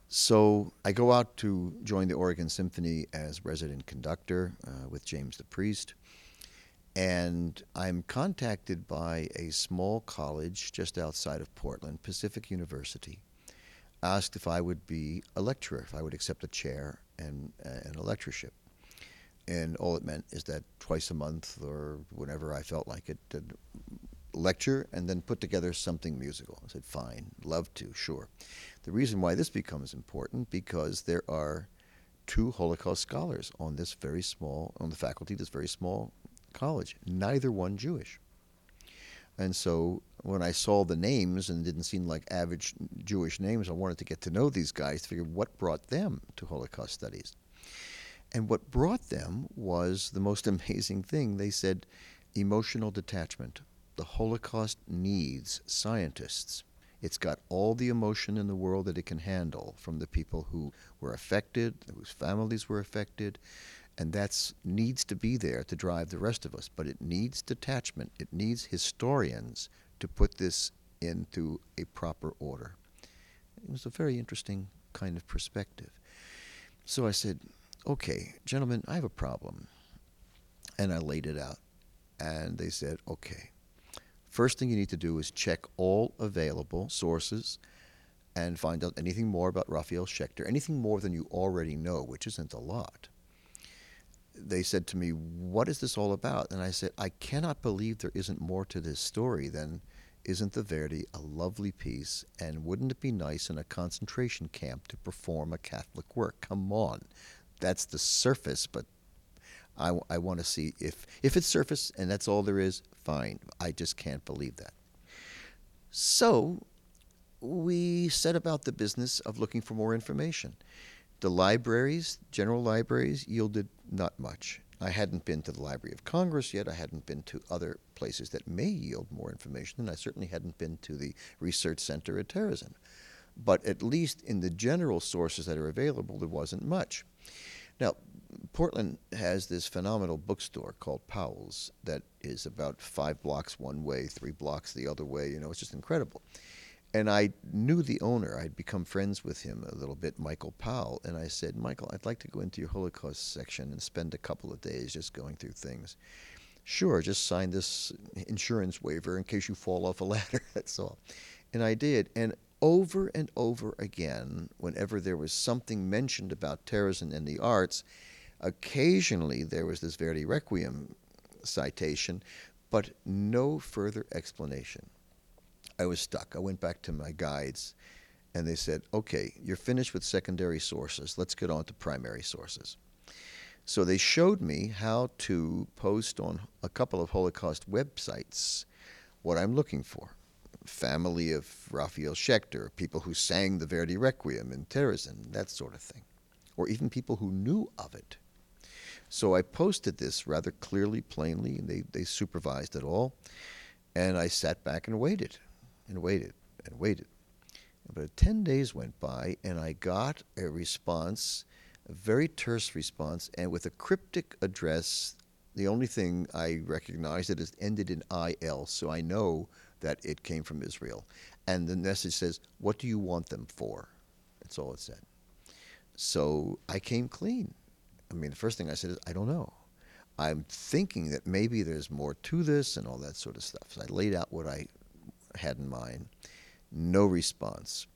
So I go out to join the Oregon Symphony as resident conductor with James the Priest, and I'm contacted by a small college just outside of Portland, Pacific University, asked if I would be a lecturer, if I would accept a chair and a lectureship. And all it meant is that twice a month or whenever I felt like it, to lecture and then put together something musical. I said, fine, love to, sure. The reason why this becomes important because there are two Holocaust scholars on the faculty of this very small college, neither one Jewish. And so when I saw the names and didn't seem like average Jewish names, I wanted to get to know these guys to figure what brought them to Holocaust studies. And what brought them was the most amazing thing. They said emotional detachment. The Holocaust needs scientists. It's got all the emotion in the world that it can handle from the people who were affected, whose families were affected, and that needs to be there to drive the rest of us. But it needs detachment. It needs historians to put this into a proper order. It was a very interesting kind of perspective. So I said, okay, gentlemen, I have a problem. And I laid it out. And they said, okay, first thing you need to do is check all available sources and find out anything more about Raphael Schechter, anything more than you already know, which isn't a lot. They said to me, what is this all about? And I said, I cannot believe there isn't more to this story than isn't the Verdi a lovely piece? And wouldn't it be nice in a concentration camp to perform a Catholic work? Come on. That's the surface, but I want to see if it's surface and that's all there is, fine. I just can't believe that. So we set about the business of looking for more information. The libraries, general libraries, yielded not much. I hadn't been to the Library of Congress yet. I hadn't been to other places that may yield more information, and I certainly hadn't been to the Research Center at Terezin. But at least in the general sources that are available, there wasn't much. Now, Portland has this phenomenal bookstore called Powell's that is about 5 blocks one way, 3 blocks the other way. You know, it's just incredible. And I knew the owner. I'd become friends with him a little bit, Michael Powell. And I said, Michael, I'd like to go into your Holocaust section and spend a couple of days just going through things. Sure, just sign this insurance waiver in case you fall off a ladder. That's all. And I did. And over again, whenever there was something mentioned about terrorism and the arts, occasionally there was this Verdi Requiem citation, but no further explanation. I was stuck. I went back to my guides and they said, okay, you're finished with secondary sources. Let's get on to primary sources. So they showed me how to post on a couple of Holocaust websites what I'm looking for. Family of Raphael Schechter, people who sang the Verdi Requiem in Terezin, that sort of thing. Or even people who knew of it. So I posted this rather clearly, plainly, and they supervised it all. And I sat back and waited and waited and waited. About 10 days went by, and I got a response, a very terse response, and with a cryptic address. The only thing I recognized it is ended in IL, so I know that it came from Israel. And the message says, what do you want them for? That's all it said. So I came clean. I mean, the first thing I said is, I don't know. I'm thinking that maybe there's more to this and all that sort of stuff. So I laid out what I had in mind. No response.